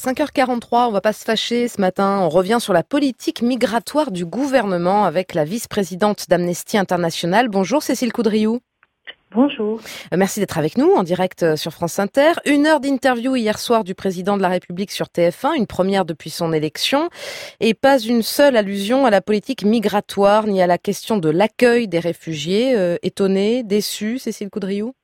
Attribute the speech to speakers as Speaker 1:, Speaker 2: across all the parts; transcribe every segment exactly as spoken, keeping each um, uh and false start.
Speaker 1: cinq heures quarante-trois, on va pas se fâcher ce matin. On revient sur la politique migratoire du gouvernement avec la vice-présidente d'Amnesty International. Bonjour Cécile Coudriou.
Speaker 2: Bonjour.
Speaker 1: Merci d'être avec nous en direct sur France Inter. Une heure d'interview hier soir du président de la République sur T F un, une première depuis son élection. Et pas une seule allusion à la politique migratoire ni à la question de l'accueil des réfugiés. Euh, étonnée, déçue, Cécile Coudriou?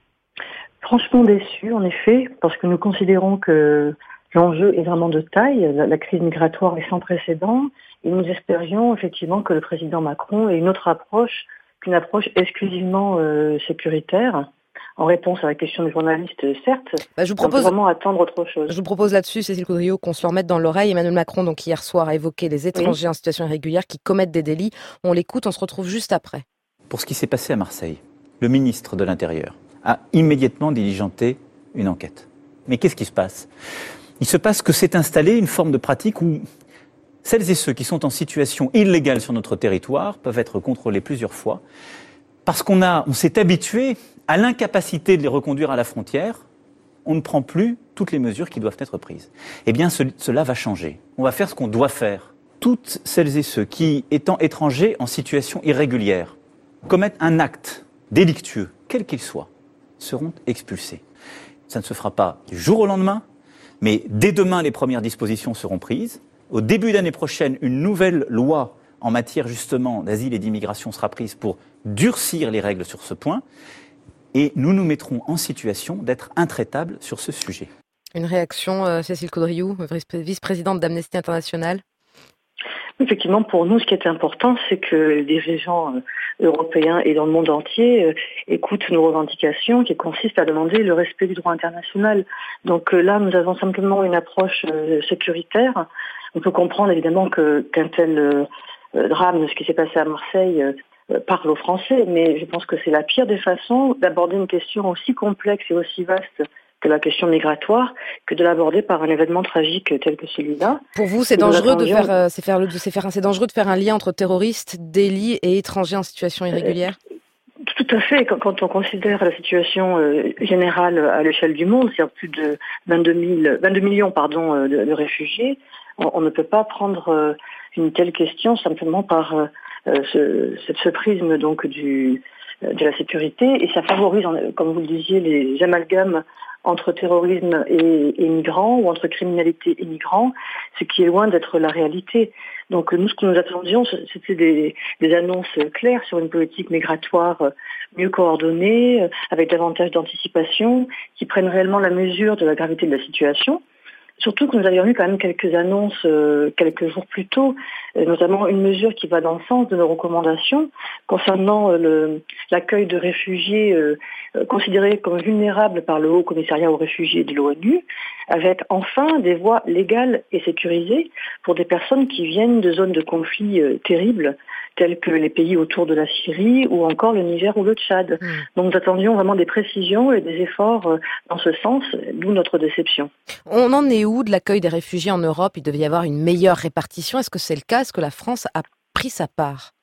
Speaker 2: Franchement déçue, en effet, parce que nous considérons que l'enjeu est vraiment de taille. La, la crise migratoire est sans précédent. Et nous espérions effectivement que le président Macron ait une autre approche qu'une approche exclusivement euh, sécuritaire. En réponse à la question du journaliste, certes,
Speaker 1: bah, je vous propose,
Speaker 2: on peut vraiment attendre autre chose.
Speaker 1: Je vous propose là-dessus, Cécile Coudriou, qu'on se le remette dans l'oreille. Emmanuel Macron, donc hier soir, a évoqué les étrangers oui. en situation irrégulière qui commettent des délits. On l'écoute, on se retrouve juste après.
Speaker 3: Pour ce qui s'est passé à Marseille, le ministre de l'Intérieur a immédiatement diligenté une enquête. Mais qu'est-ce qui se passe ? Il se passe que s'est installée une forme de pratique où celles et ceux qui sont en situation illégale sur notre territoire peuvent être contrôlés plusieurs fois parce qu'on a, on s'est habitué à l'incapacité de les reconduire à la frontière. On ne prend plus toutes les mesures qui doivent être prises. Eh bien, ce, cela va changer. On va faire ce qu'on doit faire. Toutes celles et ceux qui, étant étrangers en situation irrégulière, commettent un acte délictueux, quel qu'il soit, seront expulsés. Ça ne se fera pas du jour au lendemain, mais dès demain, les premières dispositions seront prises. Au début d'année prochaine, une nouvelle loi en matière justement d'asile et d'immigration sera prise pour durcir les règles sur ce point. Et nous nous mettrons en situation d'être intraitables sur ce sujet.
Speaker 1: Une réaction, euh, Cécile Coudriou, vice-présidente d'Amnesty International?
Speaker 2: Effectivement, pour nous, ce qui est important, c'est que les dirigeants européens et dans le monde entier écoutent nos revendications qui consistent à demander le respect du droit international. Donc là, nous avons simplement une approche sécuritaire. On peut comprendre évidemment que, qu'un tel drame, ce qui s'est passé à Marseille, parle aux Français, mais je pense que c'est la pire des façons d'aborder une question aussi complexe et aussi vaste que la question migratoire, que de l'aborder par un événement tragique tel que celui-là.
Speaker 1: Pour vous, c'est dangereux de faire, euh, c'est faire, le, c'est faire, c'est dangereux de faire un lien entre terroristes, délits et étrangers en situation irrégulière?
Speaker 2: euh, Tout à fait. Quand, quand on considère la situation euh, générale à l'échelle du monde, c'est-à-dire plus de vingt-deux millions pardon, de, de réfugiés, on, on ne peut pas prendre euh, une telle question simplement par euh, ce, ce, ce prisme donc du, de la sécurité, et ça favorise, comme vous le disiez, les amalgames entre terrorisme et, et migrants, ou entre criminalité et migrants, ce qui est loin d'être la réalité. Donc nous, ce que nous attendions, c'était des, des annonces claires sur une politique migratoire mieux coordonnée, avec davantage d'anticipation, qui prennent réellement la mesure de la gravité de la situation. Surtout que nous avions eu quand même quelques annonces euh, quelques jours plus tôt, euh, notamment une mesure qui va dans le sens de nos recommandations concernant euh, le, l'accueil de réfugiés euh, euh, considérés comme vulnérables par le Haut Commissariat aux réfugiés de l'ONU, avec enfin des voies légales et sécurisées pour des personnes qui viennent de zones de conflit euh, terribles, tels que les pays autour de la Syrie ou encore le Niger ou le Tchad. Mmh. Donc nous attendions vraiment des précisions et des efforts dans ce sens, d'où notre déception.
Speaker 1: On en est où de l'accueil des réfugiés en Europe? Il devait y avoir une meilleure répartition. Est-ce que c'est le cas? Est-ce que la France a pris sa part?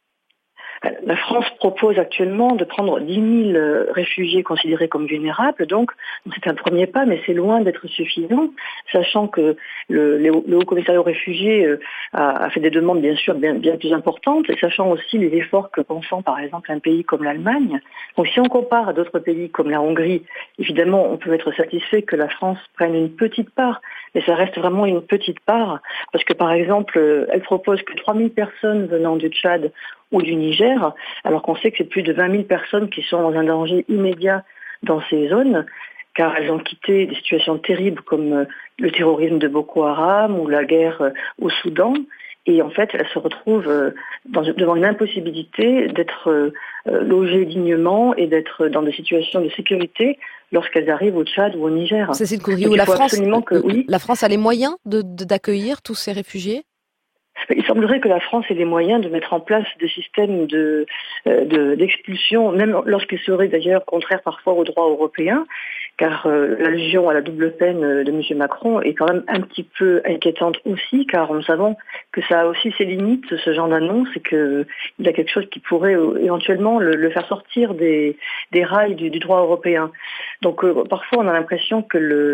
Speaker 2: La France propose actuellement de prendre dix mille réfugiés considérés comme vulnérables, donc c'est un premier pas, mais c'est loin d'être suffisant, sachant que le, le Haut Commissariat aux réfugiés a, a fait des demandes bien sûr bien, bien plus importantes, et sachant aussi les efforts que consent par exemple un pays comme l'Allemagne. Donc si on compare à d'autres pays comme la Hongrie, évidemment on peut être satisfait que la France prenne une petite part, mais ça reste vraiment une petite part, parce que par exemple elle propose que trois mille personnes venant du Tchad ou du Niger, alors qu'on sait que c'est plus de vingt mille personnes qui sont dans un danger immédiat dans ces zones, car elles ont quitté des situations terribles comme le terrorisme de Boko Haram ou la guerre au Soudan, et en fait elles se retrouvent dans, devant une impossibilité d'être logées dignement et d'être dans des situations de sécurité lorsqu'elles arrivent au Tchad ou au Niger.
Speaker 1: Cécile Coudriou, la France, que, oui. la France a les moyens de, de, d'accueillir tous ces réfugiés?
Speaker 2: Il semblerait que la France ait les moyens de mettre en place des systèmes de, de, d'expulsion, même lorsqu'ils seraient d'ailleurs contraires parfois au droit européen, car euh, l'allusion à la double peine de M. Macron est quand même un petit peu inquiétante aussi, car nous savons que ça a aussi ses limites, ce genre d'annonce, et qu'il y a quelque chose qui pourrait euh, éventuellement le, le faire sortir des, des rails du, du droit européen. Donc euh, parfois on a l'impression que le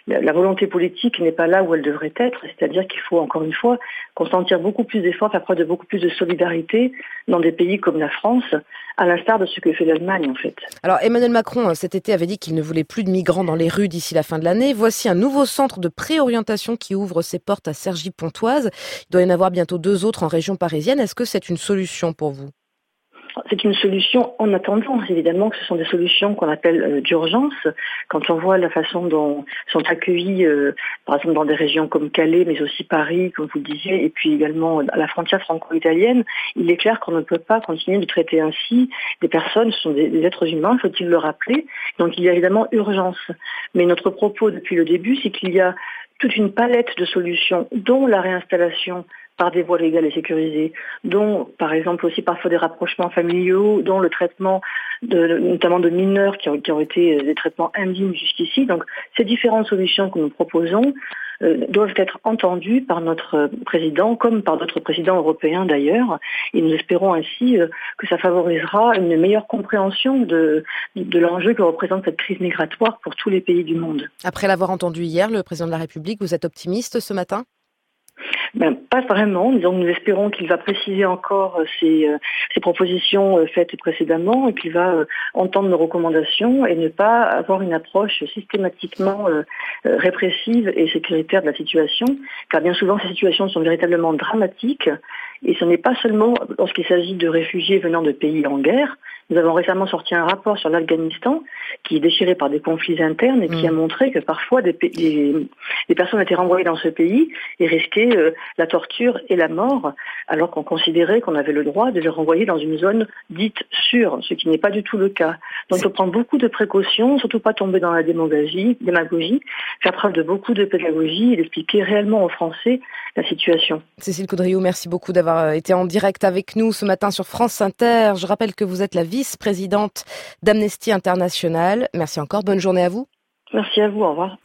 Speaker 2: la, la volonté politique n'est pas là où elle devrait être, c'est-à-dire qu'il faut encore une fois consentir beaucoup plus d'efforts, faire preuve de beaucoup plus de solidarité dans des pays comme la France, à l'instar de ce que fait l'Allemagne en fait.
Speaker 1: Alors Emmanuel Macron cet été avait dit qu'il ne voulait plus de migrants dans les rues d'ici la fin de l'année. Voici un nouveau centre de préorientation qui ouvre ses portes à Cergy-Pontoise. Il doit y en avoir bientôt deux autres en région parisienne. Est-ce que c'est une solution pour vous ?
Speaker 2: C'est une solution en attendant, évidemment que ce sont des solutions qu'on appelle euh, d'urgence. Quand on voit la façon dont sont accueillis, euh, par exemple dans des régions comme Calais, mais aussi Paris, comme vous le disiez, et puis également à la frontière franco-italienne, il est clair qu'on ne peut pas continuer de traiter ainsi des personnes, ce sont des, des êtres humains, faut-il le rappeler. Donc il y a évidemment urgence. Mais notre propos depuis le début, c'est qu'il y a toute une palette de solutions, dont la réinstallation par des voies légales et sécurisées, dont par exemple aussi parfois des rapprochements familiaux, dont le traitement de, notamment de mineurs qui ont, qui ont été des traitements indignes jusqu'ici. Donc ces différentes solutions que nous proposons euh, doivent être entendues par notre président, comme par d'autres présidents européens d'ailleurs, et nous espérons ainsi euh, que ça favorisera une meilleure compréhension de, de l'enjeu que représente cette crise migratoire pour tous les pays du monde.
Speaker 1: Après l'avoir entendu hier, le président de la République, vous êtes optimiste ce matin ?
Speaker 2: Ben, pas vraiment. Donc, nous espérons qu'il va préciser encore ses, euh, ses propositions euh, faites précédemment et qu'il va euh, entendre nos recommandations et ne pas avoir une approche systématiquement euh, euh, répressive et sécuritaire de la situation, car bien souvent ces situations sont véritablement dramatiques et ce n'est pas seulement lorsqu'il s'agit de réfugiés venant de pays en guerre. Nous avons récemment sorti un rapport sur l'Afghanistan qui est déchiré par des conflits internes et qui mmh. a montré que parfois des, des, des personnes étaient renvoyées dans ce pays et risquaient euh, la torture et la mort, alors qu'on considérait qu'on avait le droit de les renvoyer dans une zone dite sûre, ce qui n'est pas du tout le cas. Donc il faut prendre beaucoup de précautions, surtout pas tomber dans la démagogie, démagogie, faire preuve de beaucoup de pédagogie et expliquer réellement aux Français la situation.
Speaker 1: Cécile Caudriot, merci beaucoup d'avoir été en direct avec nous ce matin sur France Inter. Je rappelle que vous êtes la vice-présidente d'Amnesty International. Merci encore, bonne journée à vous.
Speaker 2: Merci à vous, au revoir.